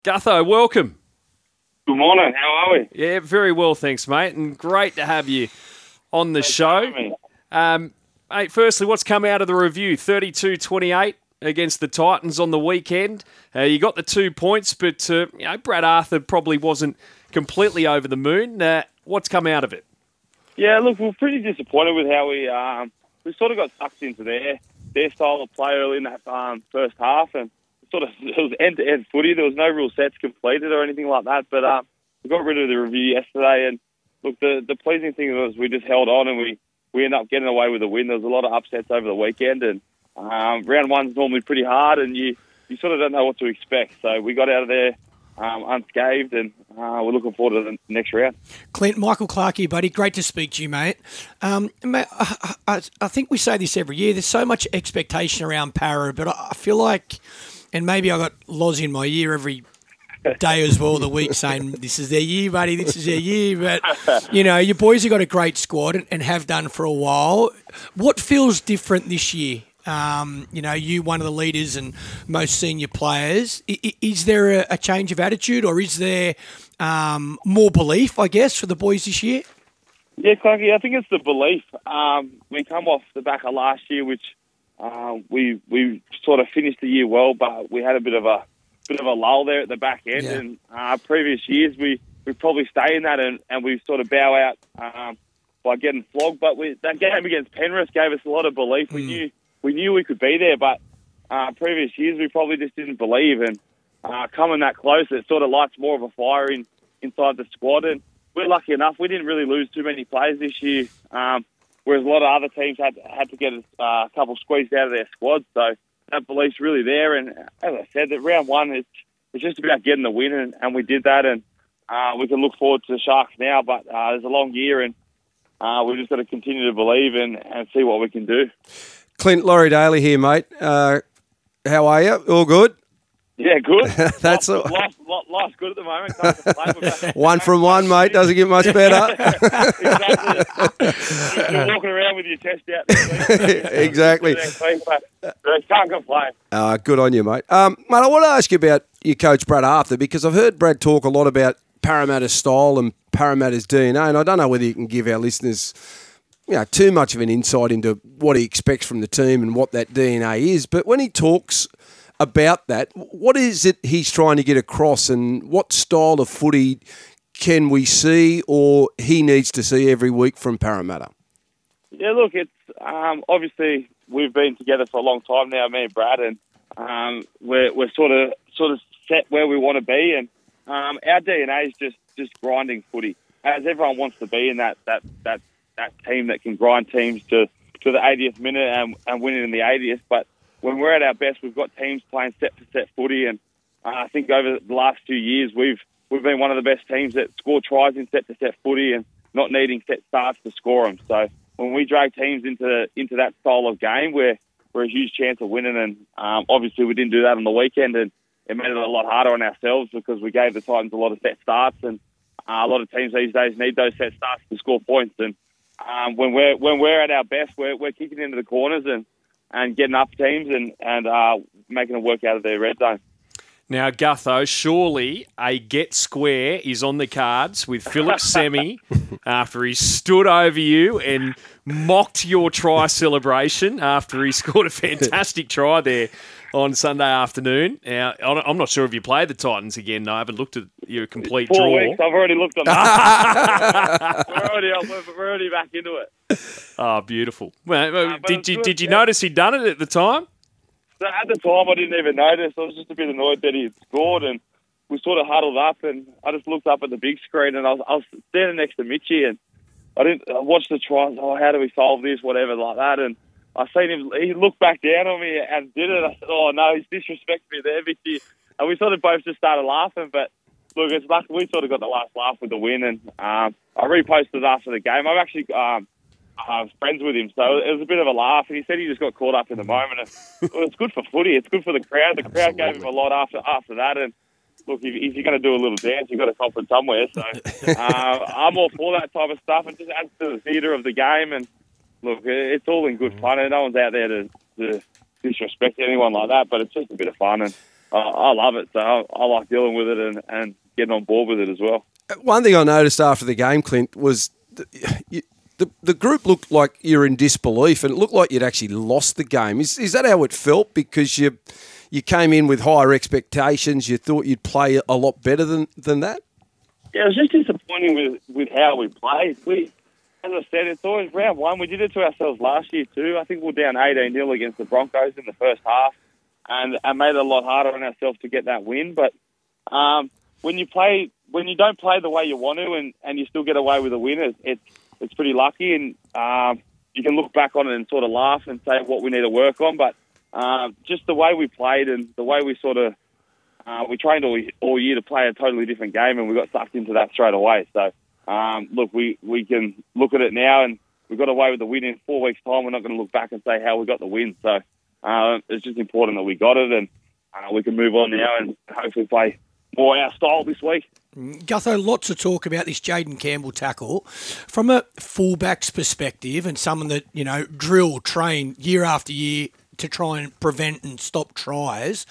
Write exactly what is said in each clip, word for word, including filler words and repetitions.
Gutho, welcome. Good morning. How are we? Yeah, very well, thanks, mate, and great to have you on the show. Um, mate, firstly, what's come out of the review? thirty-two twenty-eight against the Titans on the weekend. Uh, you got the two points, but uh, you know, Brad Arthur probably wasn't completely over the moon. Uh, what's come out of it? Yeah, look, we're pretty disappointed with how we um, we sort of got sucked into their their style of play early in that um, first half, and sort of it was end-to-end footy. There was no real sets completed or anything like that, but um, we got rid of the review yesterday, and look, the, the pleasing thing was we just held on and we, we ended up getting away with a win. There was a lot of upsets over the weekend, and um, round one's normally pretty hard, and you, you sort of don't know what to expect. So we got out of there um, unscathed, and uh, we're looking forward to the next round. Clint, Michael Clark here, buddy. Great to speak to you, mate. Um, mate I, I, I think we say this every year. There's so much expectation around Para, but I, I feel like... And maybe I got Loz in my ear every day as well the week saying, this is their year, buddy, this is their year. But, you know, your boys have got a great squad and, and have done for a while. What feels different this year? Um, you know, you, one of the leaders and most senior players. I, is there a, a change of attitude, or is there um, more belief, I guess, for the boys this year? Yeah, Clarky, I think it's the belief. Um, we come off the back of last year, which... Uh, we we sort of finished the year well, but we had a bit of a bit of a lull there at the back end. Yeah. And uh, previous years, we, we probably stay in that and, and we sort of bow out um, by getting flogged. But we, that game against Penrith gave us a lot of belief. Mm. We knew we knew we could be there, but uh, previous years we probably just didn't believe. And uh, coming that close, it sort of lights more of a fire in inside the squad. And we're lucky enough; we didn't really lose too many players this year. Um, Whereas a lot of other teams had had to get uh, a couple squeezed out of their squad, so that belief's really there. And as I said, that round one it's it's just about getting the win, and, and we did that. And uh, we can look forward to the Sharks now, but uh, there's a long year, and uh, we've just got to continue to believe and, and see what we can do. Clint, Laurie Daly here, mate. Uh, how are you? All good? Yeah, good. That's life, all. Life, life's good at the moment. Can't complain. One from one, mate. Doesn't get much better. Exactly. You're walking around with your chest out. Exactly. Can't complain. Uh, good on you, mate. Um, mate, I want to ask you about your coach, Brad Arthur, because I've heard Brad talk a lot about Parramatta's style and Parramatta's D N A, and I don't know whether you can give our listeners you know, too much of an insight into what he expects from the team and what that D N A is, but when he talks about that, what is it he's trying to get across, and what style of footy can we see or he needs to see every week from Parramatta? Yeah, look, it's um, obviously we've been together for a long time now, me and Brad, and um, we're we're sort of sort of set where we want to be, and um, our D N A is just, just grinding footy, as everyone wants to be in that that, that, that team that can grind teams to, to the eightieth minute and, and win it in the eightieth, but when we're at our best, we've got teams playing set-for-set footy, and uh, I think over the last few years, we've we've been one of the best teams that score tries in set-for-set footy and not needing set starts to score them. So when we drag teams into into that style of game, we're, we're a huge chance of winning, and um, obviously we didn't do that on the weekend, and it made it a lot harder on ourselves because we gave the Titans a lot of set starts, and uh, a lot of teams these days need those set starts to score points. And um, when we're when we're at our best, we're we're kicking into the corners and and getting up teams and, and uh, making it work out of their red zone. Now, Gutho, surely a get square is on the cards with Philip Semi after he stood over you and mocked your try celebration after he scored a fantastic try there on Sunday afternoon. Now, I'm not sure if you played the Titans again. I haven't looked at your complete Four draw. Four weeks. I've already looked on that. we're, already, we're already back into it. Oh, beautiful. Well, uh, did you good, did you yeah. notice he'd done it at the time? So at the time, I didn't even notice. I was just a bit annoyed that he had scored, and we sort of huddled up, and I just looked up at the big screen, and I was, I was standing next to Mitchie, and I didn't I watched the try. Oh, how do we solve this? Whatever, like that, and I seen him. He looked back down on me and did it. I said, "Oh no, he's disrespecting me there, Mitchie," and we sort of both just started laughing. But look, it's lucky we sort of got the last laugh with the win, and um, I reposted after the game. I'm actually. Um, I was friends with him, so it was a bit of a laugh. And he said he just got caught up in the moment. And, well, it's good for footy. It's good for the crowd. The crowd Absolutely. Gave him a lot after after that. And look, if, if you're going to do a little dance, you've got to comfort somewhere. So uh, I'm all for that type of stuff. It just adds to the theatre of the game. And look, it's all in good fun. And no one's out there to, to disrespect anyone like that. But it's just a bit of fun. And I, I love it. So I, I like dealing with it and, and getting on board with it as well. One thing I noticed after the game, Clint, was the, you, the the group looked like you're in disbelief, and it looked like you'd actually lost the game. Is is that how it felt? Because you you came in with higher expectations. You thought you'd play a lot better than, than that? Yeah, it was just disappointing with, with how we played. We, as I said, it's always round one. We did it to ourselves last year too. I think we were down eighteen nil against the Broncos in the first half, and, and made it a lot harder on ourselves to get that win. But um, when you play... When you don't play the way you want to and, and you still get away with a win, it's, it's, it's pretty lucky. And um, you can look back on it and sort of laugh and say what we need to work on. But um, just the way we played and the way we sort of, uh, we trained all, all year to play a totally different game, and we got sucked into that straight away. So, um, look, we, we can look at it now, and we got away with the win in four weeks' time. We're not going to look back and say how we got the win. So uh, it's just important that we got it, and uh, we can move on now and hopefully play more our style this week. Gutho, lots of talk about this Jaden Campbell tackle. From a fullback's perspective and someone that, you know, drill, train year after year to try and prevent and stop tries,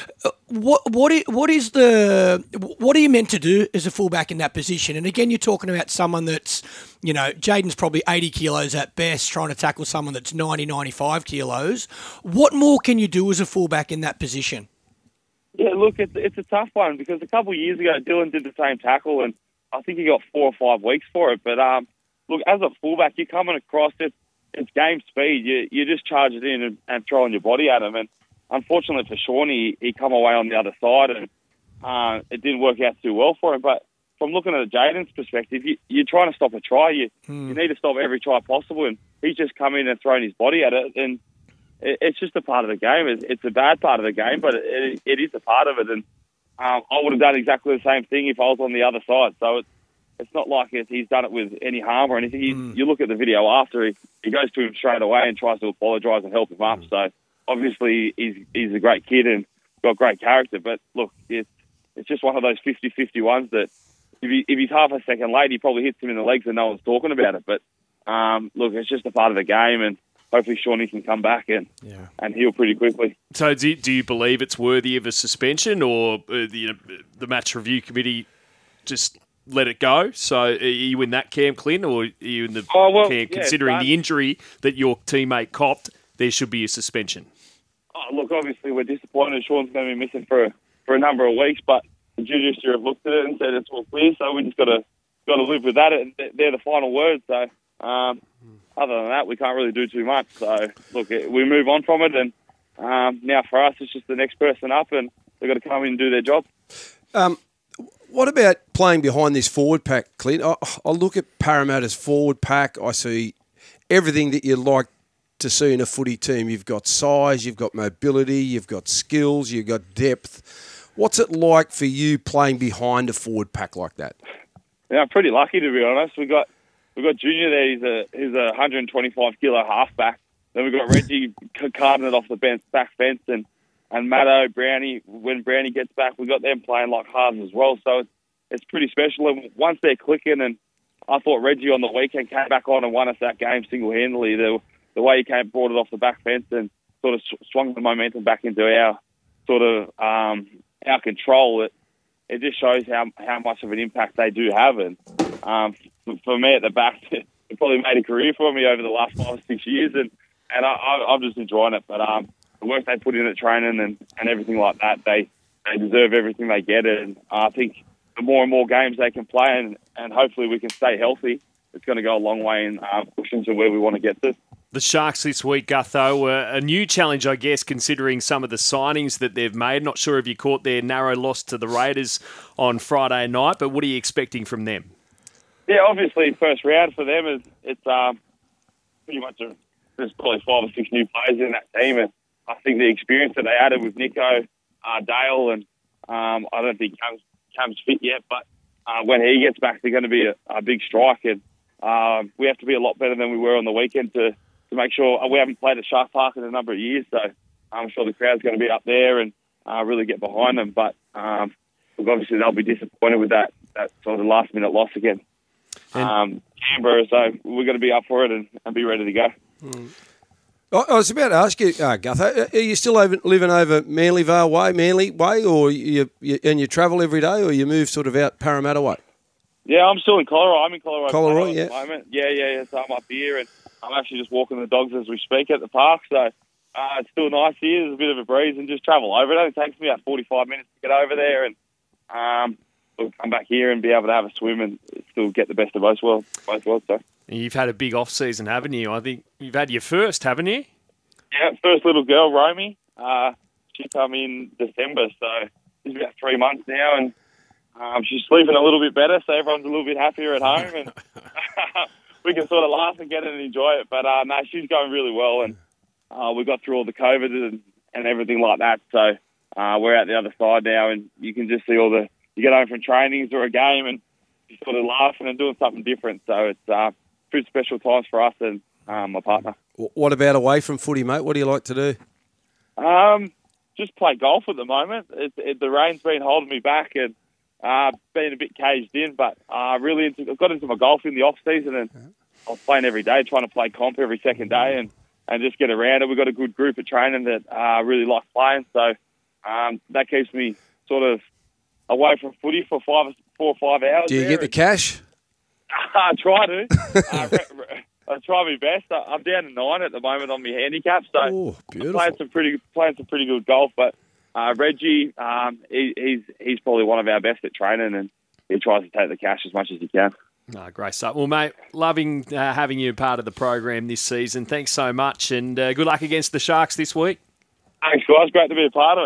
what what is, what is the what are you meant to do as a fullback in that position? And again, you're talking about someone that's, you know, Jaden's probably eighty kilos at best, trying to tackle someone that's ninety, ninety-five kilos. What more can you do as a fullback in that position? Yeah, look, it's, it's a tough one because a couple of years ago, Dylan did the same tackle, and I think he got four or five weeks for it. But um, look, as a fullback, you're coming across it. It's game speed. You you just charge it in and, and throwing your body at him. And unfortunately for Sean, he, he come away on the other side, and uh, it didn't work out too well for him. But from looking at Jaden's perspective, you, you're trying to stop a try. You hmm. you need to stop every try possible, and he's just come in and thrown his body at it, and it's just a part of the game. It's a bad part of the game, but it, it is a part of it. And um, I would have done exactly the same thing if I was on the other side. So it's, it's not like it, he's done it with any harm or anything. He, mm. You look at the video after, he, he goes to him straight away and tries to apologise and help him up. Mm. So obviously he's he's a great kid and got great character. But look, it's, it's just one of those fifty-fifty ones that if, he, if he's half a second late, he probably hits him in the legs and no one's talking about it. But um, look, it's just a part of the game, and hopefully Shawnee can come back and yeah. and heal pretty quickly. So do you, do you believe it's worthy of a suspension, or uh, the, you know, the match review committee just let it go? So are you in that camp, Clint, or are you in the oh, well, camp yeah, considering the injury that your teammate copped, there should be a suspension? Oh, look, obviously we're disappointed Sean's going to be missing for, for a number of weeks, but the judiciary have looked at it and said it's all clear, so we just got to got to live with that. They're the final words, so... Um, Other than that, we can't really do too much. So, look, we move on from it, and um, now for us, it's just the next person up, and they've got to come in and do their job. Um, what about playing behind this forward pack, Clint? I, I look at Parramatta's forward pack. I see everything that you'd like to see in a footy team. You've got size, you've got mobility, you've got skills, you've got depth. What's it like for you playing behind a forward pack like that? Yeah, I'm pretty lucky, to be honest. We got... We've got Junior there, he's a he's a one hundred twenty-five kilo halfback. Then we've got Reggie carting it off the bench, back fence, and, and Matto, Brownie, when Brownie gets back, we've got them playing like halves as well. So it's, it's pretty special. And once they're clicking, and I thought Reggie on the weekend came back on and won us that game single-handedly. The, the way he came, brought it off the back fence and sort of swung the momentum back into our sort of um, our control, it, it just shows how how much of an impact they do have. And um, for me at the back, it probably made a career for me over the last five or six years, and, and I, I, I'm just enjoying it. But um, the work they put in at training and, and everything like that, they, they deserve everything they get. And I think the more and more games they can play, and, and hopefully we can stay healthy, it's going to go a long way in uh, pushing to where we want to get to. The Sharks this week, Gutho, uh, a new challenge, I guess, considering some of the signings that they've made. Not sure if you caught their narrow loss to the Raiders on Friday night, but what are you expecting from them? Yeah, obviously, first round for them is it's um, pretty much a, there's probably five or six new players in that team, and I think the experience that they added with Nico, uh, Dale, and um, I don't think Cam's, Cam's fit yet, but uh, when he gets back, they're going to be a, a big strike, and um, we have to be a lot better than we were on the weekend to, to make sure we haven't played at Shark Park in a number of years, so I'm sure the crowd's going to be up there and uh, really get behind them, but um, look, obviously they'll be disappointed with that, that sort of last-minute loss again. Um, Canberra, so we're going to be up for it and, and be ready to go. Mm. I I was about to ask you, uh, Gutho, are you still over, living over Manly Vale Way, Manly Way, or you, you and you travel every day, or you move sort of out Parramatta Way? Yeah, I'm still in Colorado. I'm in Colorado. Colorado, at yeah. the moment. Yeah, yeah, yeah. So I'm up here, and I'm actually just walking the dogs as we speak at the park. So uh, it's still nice here. There's a bit of a breeze, and just travel over. It only takes me about forty-five minutes to get over there, and um, we'll come back here and be able to have a swim and still get the best of both worlds. Both worlds. So. You've had a big off season, haven't you? I think you've had your first, haven't you? Yeah, first little girl, Romy. Uh, she come in December, so it's about three months now, and um, she's sleeping a little bit better, so everyone's a little bit happier at home, and we can sort of laugh and get it and enjoy it. But uh, no, she's going really well, and uh, we got through all the COVID and, and everything like that, so uh, we're out the other side now, and you can just see all the you get home from trainings or a game, and you're sort of laughing and doing something different. So it's uh, pretty special times for us and um, my partner. What about away from footy, mate? What do you like to do? Um, just play golf at the moment. It, it, the rain's been holding me back and uh, been a bit caged in, but uh, really into, I got into my golf in the off season, and I was playing every day, trying to play comp every second day, and, and just get around it. We've got a good group of training that uh, really like playing, so um, that keeps me sort of away from footy for five, four or five hours. Do you there. get the cash? I try to. uh, re- re- I try my best. I'm down to nine at the moment on my handicap, so Oh, beautiful. I'm playing some pretty playing some pretty good golf. But uh, Reggie, um, he, he's he's probably one of our best at training, and he tries to take the cash as much as he can. Oh, great stuff. Well, mate, loving uh, having you part of the program this season. Thanks so much, and uh, good luck against the Sharks this week. Thanks, guys. Great to be a part of it.